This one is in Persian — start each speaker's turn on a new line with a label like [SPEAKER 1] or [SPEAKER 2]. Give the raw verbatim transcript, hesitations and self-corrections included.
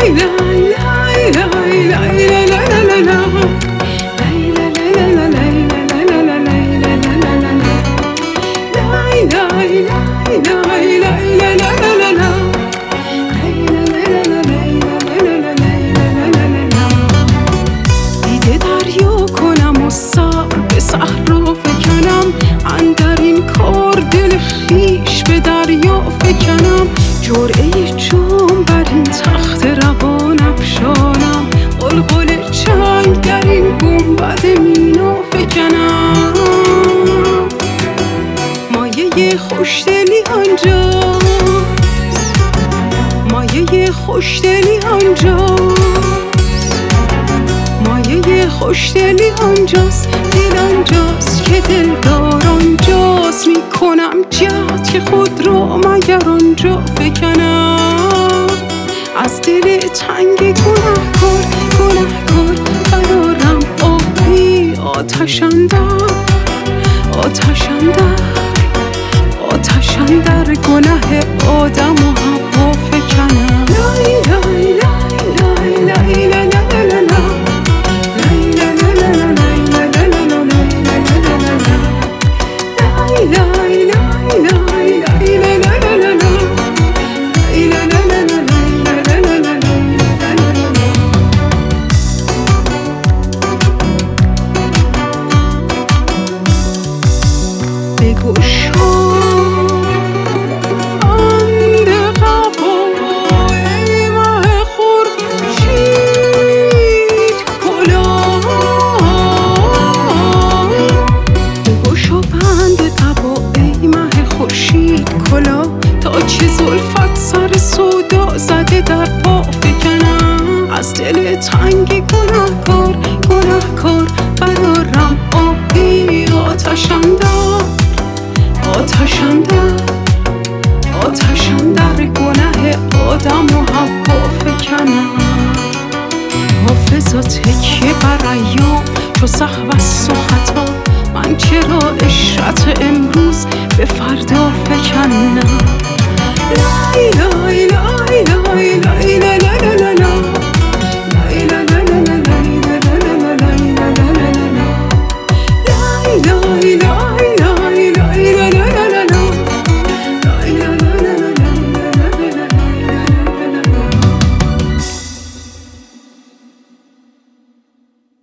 [SPEAKER 1] دیده دریا کنم و سر به صحرا فکنم، اندرین کار دل خویش به دریا فکنم. جرعه جام بر این تخت روان افشانم، غلغل چنگ در این گنبد مینا فکنم. مایه خوشدلی آنجاست، مایه خوشدلی آنجاست، مایه خوشدلی آنجاست، دل آنجاست که دلدار آنجاست. میکنم جهد که خود را مگر آنجا فکنم، از دل تنگ گنه‌کار گنه‌کار قرارم آبی آتش اندر آتش اندر آتش اندر گنه آدم و حوا فکنم. لای لای لای لای لای لای لای تا چه زلفت سر سودا زده در پا فکنم، از دل تنگ گنه‌کار گنه‌کار قرارم آبی آتش اندر آتش اندر آتش اندر گنه آدم و حوا فکنم. حافظا تکیه بر ایام چو سهو است و خطا، من چرا عشرت